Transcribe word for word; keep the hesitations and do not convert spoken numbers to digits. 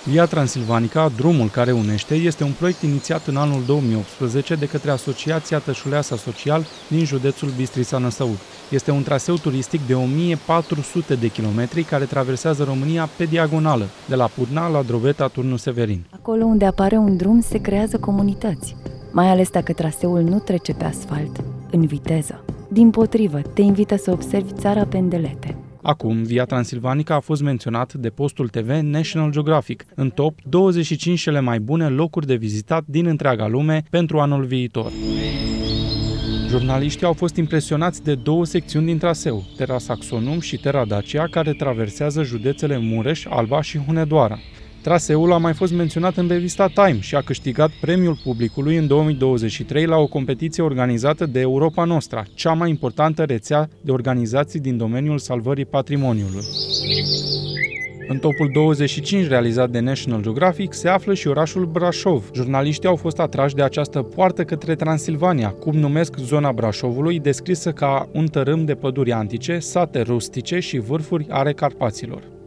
Via Transilvanica, drumul care unește, este un proiect inițiat în anul două mii optsprezece de către Asociația Tășuleasa Social din județul Bistrița-Năsăud. Este un traseu turistic de o mie patru sute de kilometri care traversează România pe diagonală, de la Putna la Drobeta, Turnul Severin. Acolo unde apare un drum se creează comunități, mai ales dacă traseul nu trece pe asfalt, în viteză. Dimpotrivă, te invită să observi țara pe îndelete. Acum, Via Transilvanica a fost menționat de postul T V National Geographic în top douăzeci și cinci cele mai bune locuri de vizitat din întreaga lume pentru anul viitor. Jurnaliștii au fost impresionați de două secțiuni din traseu, Terra Saxonum și Terra Dacia, care traversează județele Mureș, Alba și Hunedoara. Traseul a mai fost menționat în revista Time și a câștigat premiul publicului în două mii douăzeci și trei la o competiție organizată de Europa Nostra, cea mai importantă rețea de organizații din domeniul salvării patrimoniului. În topul douăzeci și cinci realizat de National Geographic se află și orașul Brașov. Jurnaliștii au fost atrași de această poartă către Transilvania, cum numesc zona Brașovului, descrisă ca un tărâm de păduri antice, sate rustice și vârfuri ale Carpaților.